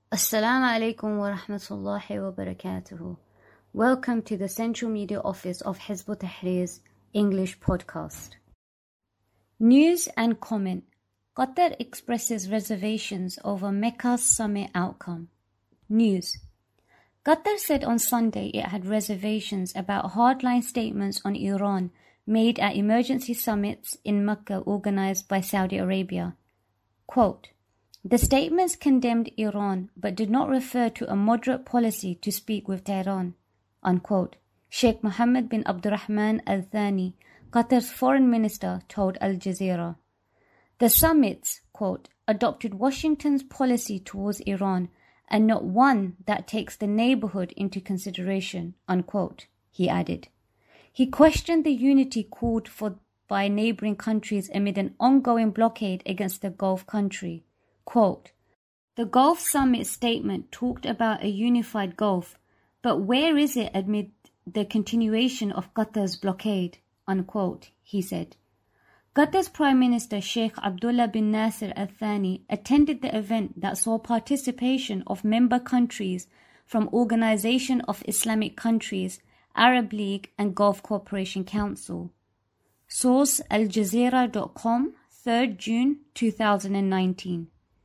Assalamu alaikum wa rahmatullahi wa barakatuhu. Welcome to the Central Media Office of Hizb ut-Tahrir's English podcast. News and comment. Qatar expresses reservations over Mecca's summit outcome. News. Qatar said on Sunday it had reservations about hardline statements on Iran made at emergency summits in Mecca organized by Saudi Arabia. Quote, "The statements condemned Iran but did not refer to a moderate policy to speak with Tehran," unquote. Sheikh Mohammed bin Abdurrahman Al Thani, Qatar's foreign minister, told Al Jazeera. The summits, quote, "adopted Washington's policy towards Iran and not one that takes the neighborhood into consideration," unquote, he added. He questioned the unity called for by neighboring countries amid an ongoing blockade against the Gulf country. Quote, "The Gulf Summit statement talked about a unified Gulf, but where is it amid the continuation of Qatar's blockade?" unquote, he said. Qatar's Prime Minister Sheikh Abdullah bin Nasser Al Thani attended the event that saw participation of member countries from Organization of Islamic Countries, Arab League and Gulf Cooperation Council. Source aljazeera.com, 3rd June 2019.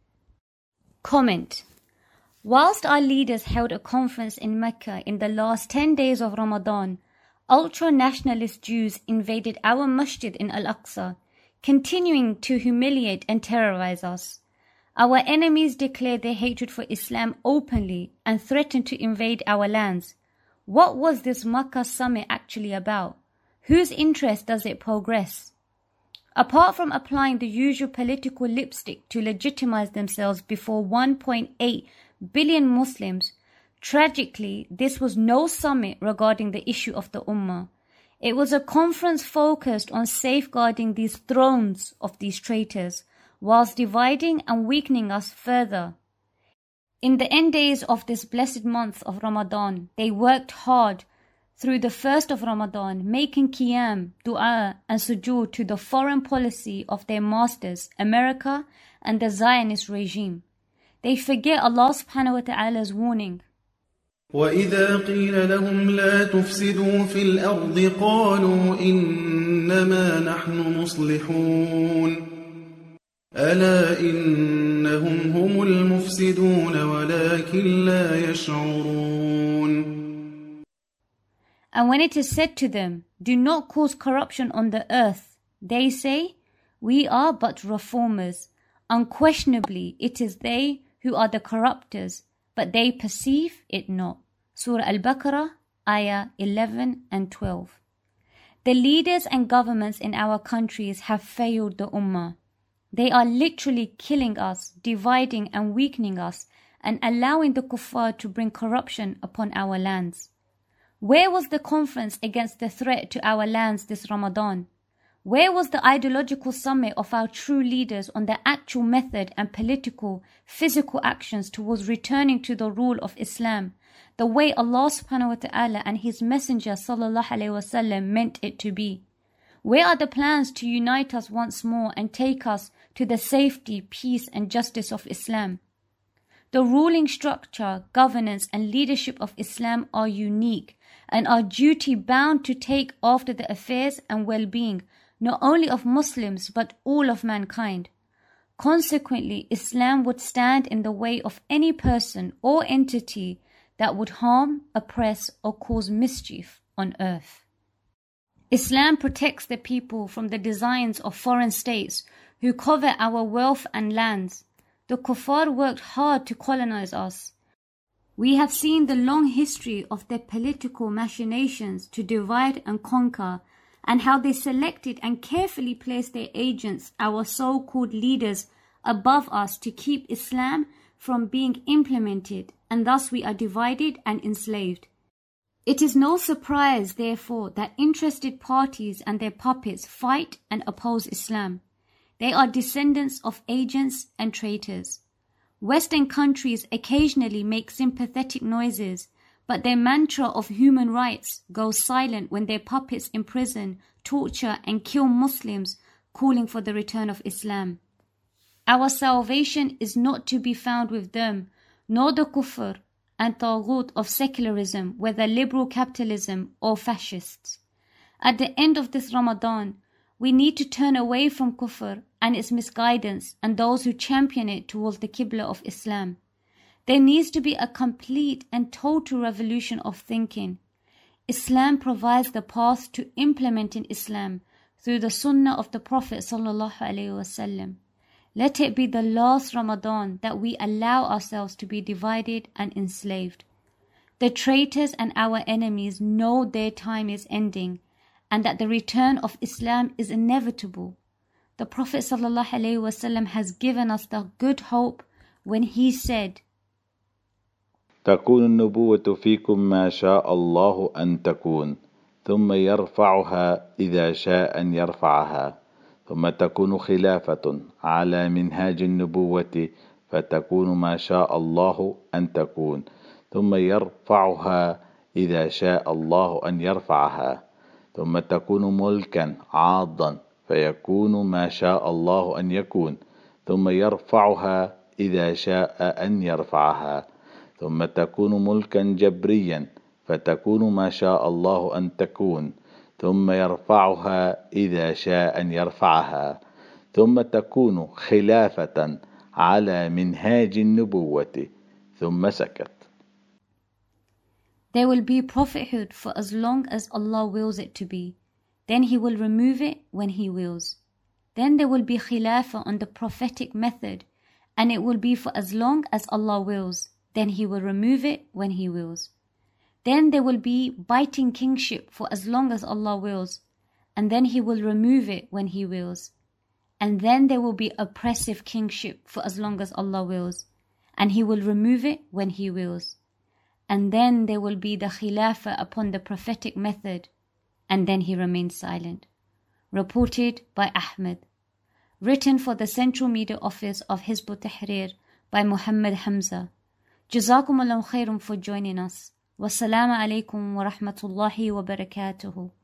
Comment. Whilst our leaders held a conference in Mecca in the last 10 days of Ramadan, ultra-nationalist Jews invaded our masjid in Al-Aqsa, continuing to humiliate and terrorize us. Our enemies declared their hatred for Islam openly and threatened to invade our lands. What was this Makkah summit actually about? Whose interest does it progress? Apart from applying the usual political lipstick to legitimize themselves before 1.8 billion Muslims, tragically, this was no summit regarding the issue of the Ummah. It was a conference focused on safeguarding these thrones of these traitors, whilst dividing and weakening us further. In the end days of this blessed month of Ramadan, they worked hard through the first of Ramadan, making qiyam, dua and sujood to the foreign policy of their masters, America and the Zionist regime. They forget Allah subhanahu wa ta'ala's warning. وَإِذَا قِيلَ لَهُمْ لَا تُفْسِدُوا فِي الْأَرْضِ قَالُوا إِنَّمَا نَحْنُ مُصْلِحُونَ أَلَا إِنَّهُمْ هُمُ الْمُفْسِدُونَ وَلَكِنْ لَا يَشْعُرُونَ. And when it is said to them, "Do not cause corruption on the earth," they say, "We are but reformers. Unquestionably, it is they who are the corrupters, but they perceive it not." Surah Al-Baqarah, Ayah 11 and 12. The leaders and governments in our countries have failed the Ummah. They are literally killing us, dividing and weakening us, and allowing the kuffar to bring corruption upon our lands. Where was the conference against the threat to our lands this Ramadan? Where was the ideological summit of our true leaders on the actual method and political, physical actions towards returning to the rule of Islam, the way Allah subhanahu wa ta'ala and His Messenger sallallahu alayhi wasallam meant it to be? Where are the plans to unite us once more and take us to the safety, peace and justice of Islam? The ruling structure, governance and leadership of Islam are unique and are duty bound to take after the affairs and well-being not only of Muslims but all of mankind. Consequently, Islam would stand in the way of any person or entity that would harm, oppress or cause mischief on earth. Islam protects the people from the designs of foreign states who covet our wealth and lands. The kuffar worked hard to colonize us. We have seen the long history of their political machinations to divide and conquer, and how they selected and carefully placed their agents, our so-called leaders, above us to keep Islam from being implemented, and thus we are divided and enslaved. It is no surprise, therefore, that interested parties and their puppets fight and oppose Islam. They are descendants of agents and traitors. Western countries occasionally make sympathetic noises, but their mantra of human rights goes silent when their puppets imprison, torture and kill Muslims, calling for the return of Islam. Our salvation is not to be found with them, nor the kufr and taghut of secularism, whether liberal capitalism or fascists. At the end of this Ramadan, we need to turn away from kufr and its misguidance and those who champion it towards the Qibla of Islam. There needs to be a complete and total revolution of thinking. Islam provides the path to implementing Islam through the Sunnah of the Prophet ﷺ. Let it be the last Ramadan that we allow ourselves to be divided and enslaved. The traitors and our enemies know their time is ending and that the return of Islam is inevitable. The Prophet ﷺ has given us the good hope when he said, تكون النبوة فيكم ما شاء الله أن تكون ثم يرفعها إذا شاء أن يرفعها ثم تكون خلافة على منهاج النبوة فتكون ما شاء الله أن تكون ثم يرفعها إذا شاء الله أن يرفعها ثم تكون ملكا عاضا فيكون ما شاء الله أن يكون ثم يرفعها إذا شاء أن يرفعها ثم تكون ملكا جبريا فتكون ما شاء الله أن تكون ثم يرفعها إذا شاء أن يرفعها ثم تكون خلافة على منهاج النبوة ثم سكت. There will be prophethood for as long as Allah wills it to be. Then He will remove it when He wills. Then there will be khilafah on the prophetic method, and it will be for as long as Allah wills. Then He will remove it when He wills. Then there will be biting kingship for as long as Allah wills, and then He will remove it when He wills. And then there will be oppressive kingship for as long as Allah wills, and He will remove it when He wills. And then there will be the khilafah upon the prophetic method, and then He remains silent. Reported by Ahmed. Written for the Central Media Office of Hizb ut-Tahrir by Muhammad Hamza. Jazakumullahu khairum for joining us. Wassalamu alaikum wa rahmatullahi wa barakatuhu.